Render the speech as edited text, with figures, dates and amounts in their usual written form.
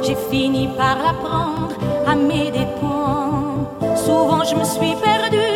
j'ai fini par l'apprendre à mes dépens. Souvent je me suis perdue